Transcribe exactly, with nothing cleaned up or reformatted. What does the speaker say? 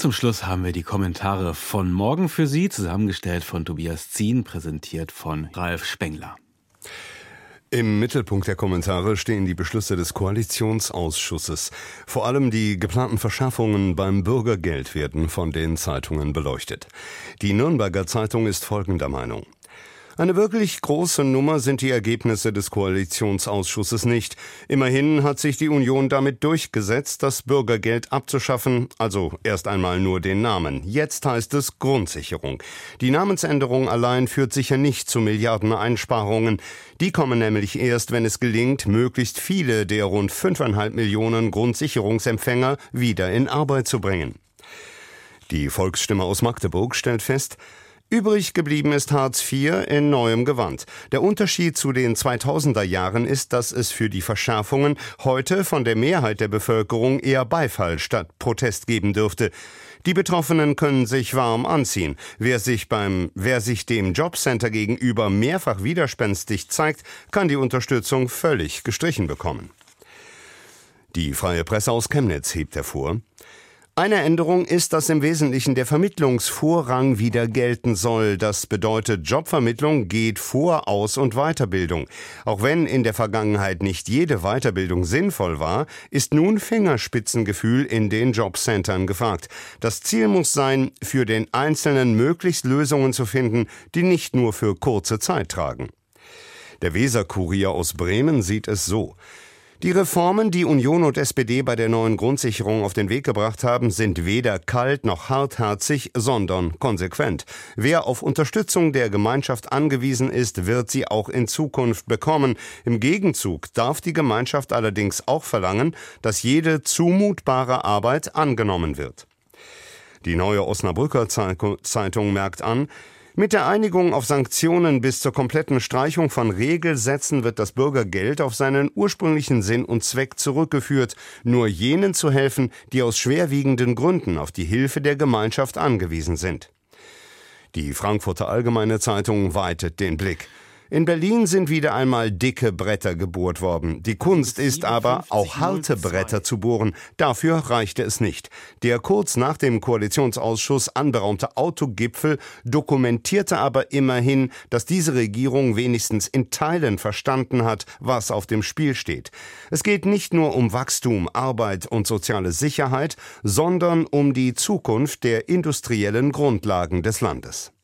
zum Schluss haben wir die Kommentare von morgen für Sie, zusammengestellt von Tobias Zien, präsentiert von Ralf Spengler. Im Mittelpunkt der Kommentare stehen die Beschlüsse des Koalitionsausschusses. Vor allem die geplanten Verschärfungen beim Bürgergeld werden von den Zeitungen beleuchtet. Die Nürnberger Zeitung ist folgender Meinung: Eine wirklich große Nummer sind die Ergebnisse des Koalitionsausschusses nicht. Immerhin hat sich die Union damit durchgesetzt, das Bürgergeld abzuschaffen, also erst einmal nur den Namen. Jetzt heißt es Grundsicherung. Die Namensänderung allein führt sicher nicht zu Milliardeneinsparungen. Die kommen nämlich erst, wenn es gelingt, möglichst viele der rund fünfeinhalb Millionen Grundsicherungsempfänger wieder in Arbeit zu bringen. Die Volksstimme aus Magdeburg stellt fest: Übrig geblieben ist Hartz vier in neuem Gewand. Der Unterschied zu den zweitausender Jahren ist, dass es für die Verschärfungen heute von der Mehrheit der Bevölkerung eher Beifall statt Protest geben dürfte. Die Betroffenen können sich warm anziehen. Wer sich beim, wer sich dem Jobcenter gegenüber mehrfach widerspenstig zeigt, kann die Unterstützung völlig gestrichen bekommen. Die Freie Presse aus Chemnitz hebt hervor: Eine Änderung ist, dass im Wesentlichen der Vermittlungsvorrang wieder gelten soll. Das bedeutet, Jobvermittlung geht vor Aus- und Weiterbildung. Auch wenn in der Vergangenheit nicht jede Weiterbildung sinnvoll war, ist nun Fingerspitzengefühl in den Jobcentern gefragt. Das Ziel muss sein, für den Einzelnen möglichst Lösungen zu finden, die nicht nur für kurze Zeit tragen. Der Weser-Kurier aus Bremen sieht es so: Die Reformen, die Union und S P D bei der neuen Grundsicherung auf den Weg gebracht haben, sind weder kalt noch hartherzig, sondern konsequent. Wer auf Unterstützung der Gemeinschaft angewiesen ist, wird sie auch in Zukunft bekommen. Im Gegenzug darf die Gemeinschaft allerdings auch verlangen, dass jede zumutbare Arbeit angenommen wird. Die Neue Osnabrücker Zeitung merkt an: Mit der Einigung auf Sanktionen bis zur kompletten Streichung von Regelsätzen wird das Bürgergeld auf seinen ursprünglichen Sinn und Zweck zurückgeführt, nur jenen zu helfen, die aus schwerwiegenden Gründen auf die Hilfe der Gemeinschaft angewiesen sind. Die Frankfurter Allgemeine Zeitung weitet den Blick: In Berlin sind wieder einmal dicke Bretter gebohrt worden. Die Kunst ist aber, auch harte Bretter zu bohren. Dafür reichte es nicht. Der kurz nach dem Koalitionsausschuss anberaumte Autogipfel dokumentierte aber immerhin, dass diese Regierung wenigstens in Teilen verstanden hat, was auf dem Spiel steht. Es geht nicht nur um Wachstum, Arbeit und soziale Sicherheit, sondern um die Zukunft der industriellen Grundlagen des Landes.